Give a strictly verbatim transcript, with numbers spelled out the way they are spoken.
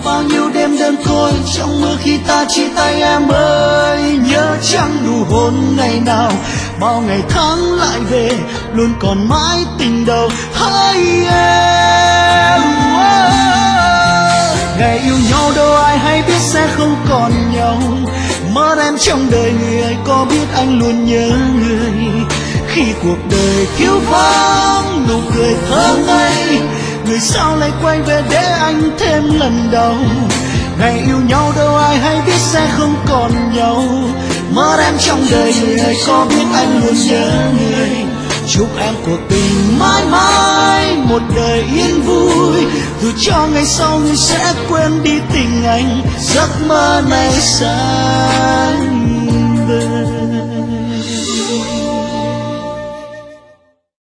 bao nhiêu đêm đơn côi trong mưa khi ta chia tay em ơi. Nhớ chẳng đủ hôn ngày nào, bao ngày tháng lại về, luôn còn mãi tình đầu hai em. Ngày yêu nhau đâu ai hay biết sẽ không còn nhau, mất em trong đời người ấy có biết anh luôn nhớ người. Khi cuộc đời thiếu vắng nụ cười thơ ngây, người sao lại quay về để anh thêm lần đầu. Ngày yêu nhau đâu ai hay biết sẽ không còn nhau, mất em trong đời người ấy có biết anh luôn nhớ người. Chúc em cuộc tình mãi mãi một đời yên vui, dù cho ngày sau người sẽ quên đi tình anh, giấc mơ này xa.